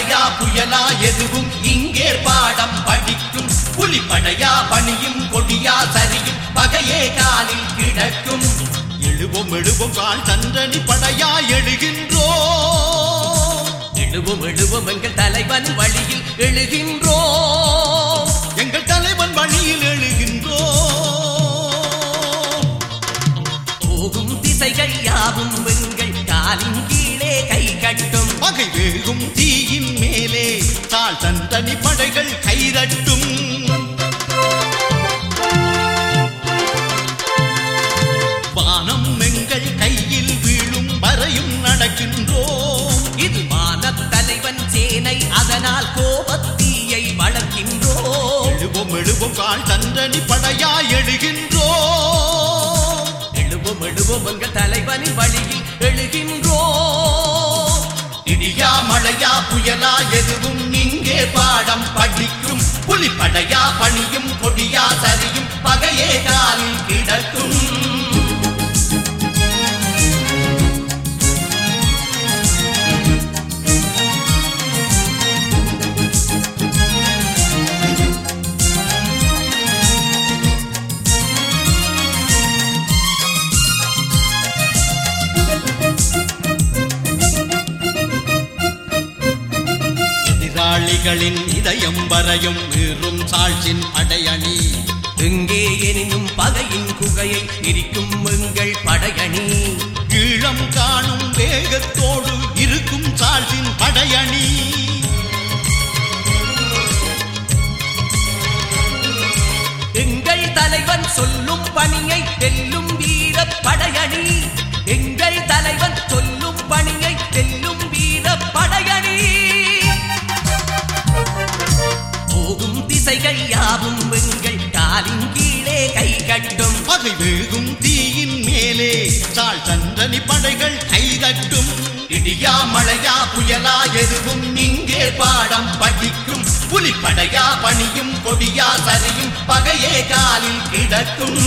மழையா புயலா எதுவும் இங்கே பாடம் படிக்கும். புலிப்படையா பணியும் கொடியா சரியும் பகையே காலில் கிடக்கும். எழுவோம் எழுவோம் கால் தண்டனி படையா எழுகின்றோம். எழுவோம் எழுவோம் எங்கள் தலைவன் வழியில் எழுகின்றோம். எங்கள் தலைவன் வழியில் எழுகின்றோம். போகும் திசைகள் யாவும் எங்கள் காலின் கீழே கை கட்டும். பகை வேகும் தீயின் மேலே தாழ் தண்டனி படைகள் கைதட்டும். வானம் எங்கள் கையில் வீழும் வரையும் நடக்கின்றோம். இது வானத் தலைவன் சேனை, அதனால் கோபத்தீயை வளர்க்கின்றோம். எழுவோம் எழுவோம் கால் தண்டனி படையா எழுகின்றோம். எழுவோம் எழுவோம் எங்கள் தலைவனின் வழியில் எழுகின்றோம். இடியா மழையா புயலா எதுவும் இங்கே பாடம் படிக்கும். புலிப்படையா பணியும் கொடியா சரியும் பகையே காலில் கிடக்கும். எதிராளிகளின் இதயம் வரையும் மீறும் சாழ்ச்சின் படையணி. எங்கே எனினும் பகையின் குகையை பிரிக்கும் எங்கள் படையணி. ஈழம் காணும் வேகத்தோடு இருக்கும் சாழ்ச்சின் படையணி. எங்கள் தலைவன் சொல்லும் பணியை வெல்லும் வீர படையணி. எங்கள் தலைவன் சொல்லும் பணியை வெல்லும் வீர படையணி. போகும் திசைகள் யாவும் எங்கள் காலின் கீழே கை கட்டும். பகை வேகும் தீயின் மேலே சாழ் தண்டனி படைகள் கைதட்டும். இடியா மழையா புயலா எதுவும் இங்கே பாடம் படிக்கும். புலிப்படையா பணியும் கொடியா சரியும் பகையே காலில் கிடக்கும்.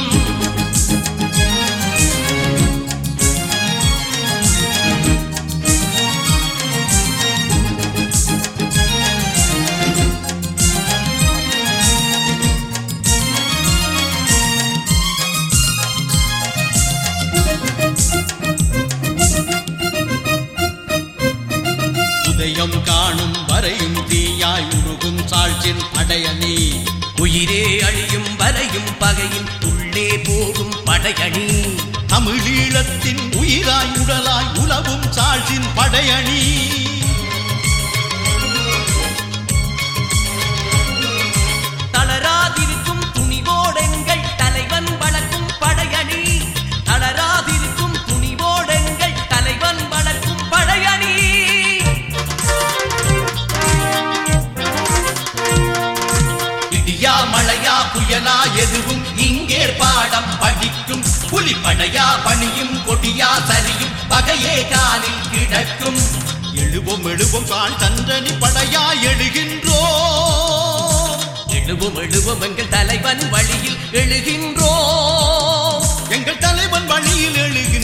உதயம் காணும் வரையும் தீயாய் உருகும் சாழ்ச்சின் படையணி. உயிரே அழியும் வரையும் பகையின் உள்ளே போகும் படையணி. தமிழீழத்தின் உயிராய் உடலாய் உலவும் சாழ்ச்சின் படையணி. தளராதிருக்கும் துணிவோடெங்கள் தலைவன் வளர்க்கும் படையணி. தளராதிருக்கும் துணிவோடெங்கள் தலைவன் வளர்க்கும் படையணி. இடியா மழையா புயலா எதுவும் இங்கே பாடம் படிக்கும். புலிப்படையா பணியும் கொடியா சரியும் பகையே காலில் கிடக்கும். எழுவோம் எழுவோம் கால் தண்டனி படையா எழுகின்றோம். எழுவோம் எழுவோம் எங்கள் தலைவன் வழியில் எழுகின்றோம். எங்கள் தலைவன் வழியில்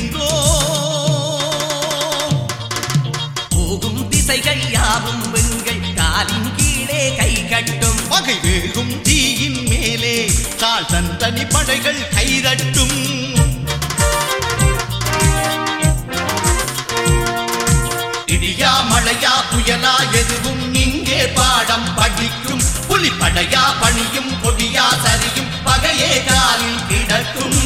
எழுகின்றோம். போகும் திசைகள் யாவும் எங்கள் காலின் கீழே கை கட்டும். பகை வேகும் தீயின் மேலே தாழ் தண்டனி படைகள் கைதட்டும். இடியா மழையா புயலா எதுவும் இங்கே பாடம் படிக்கும். புலிப்படையா பணியும் கொடியா சரியும் பகையே காலில் கிடக்கும்.